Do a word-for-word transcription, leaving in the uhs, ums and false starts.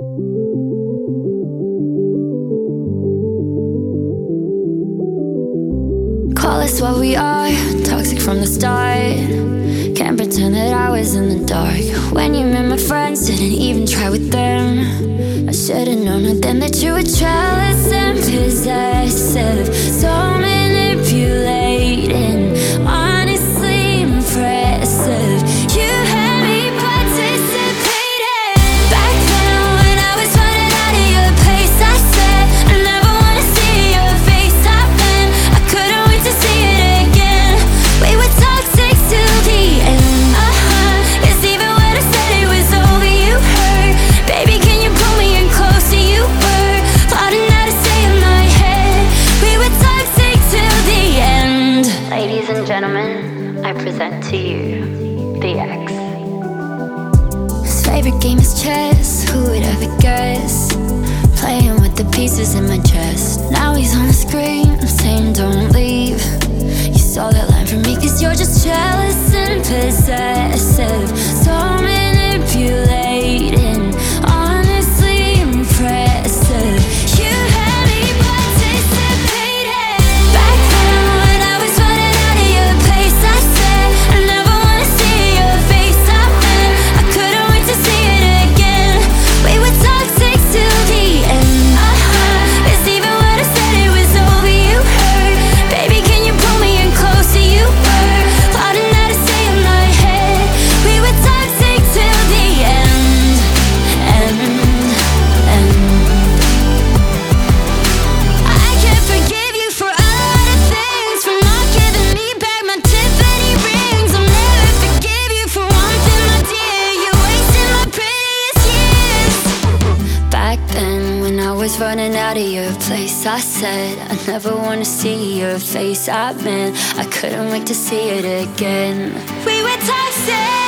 Call us what we are, toxic from the start. Can't pretend that I was in the dark. When you met my friends, didn't even try with them. I should've known right then that you were jealous and possessive. So manipulating, honestly impressive. You had me participating. Back then when I was running out of your place, I said I never wanna see your face. I've been, I couldn't wait to see it again. We were toxic till the end. Uh-huh, 'cause even when I said it was over, you hurt. Baby, can you pull me in closer? You were plotting how to stay in my head. We were toxic till the end. Ladies and gentlemen, I present to you the X. His favorite game is chess, who would ever guess? Playing with the pieces in my chest. Now he's on the screen, I'm saying don't leave. You saw that line from me 'cause you're just jealous and possessive. So manipulating, honestly impressive. You had me participating. Back then when I was running out of your place, I said I never wanna see your face. I've been, I couldn't wait to see it again. We were toxic till the end. Uh-huh, 'cause even when I said it was over, you hurt. Baby, can you pull me in closer? You were plotting how to stay in my head. We were toxic till the end. End, end. I can't forgive you for a lot of things, for not giving me back my Tiffany rings. I'll never forgive you for one thing, my dear. You wasted my prettiest years. Back then when I was running out of your place, I said I never wanna see your face. I meant I couldn't wait to see it again. We were toxic.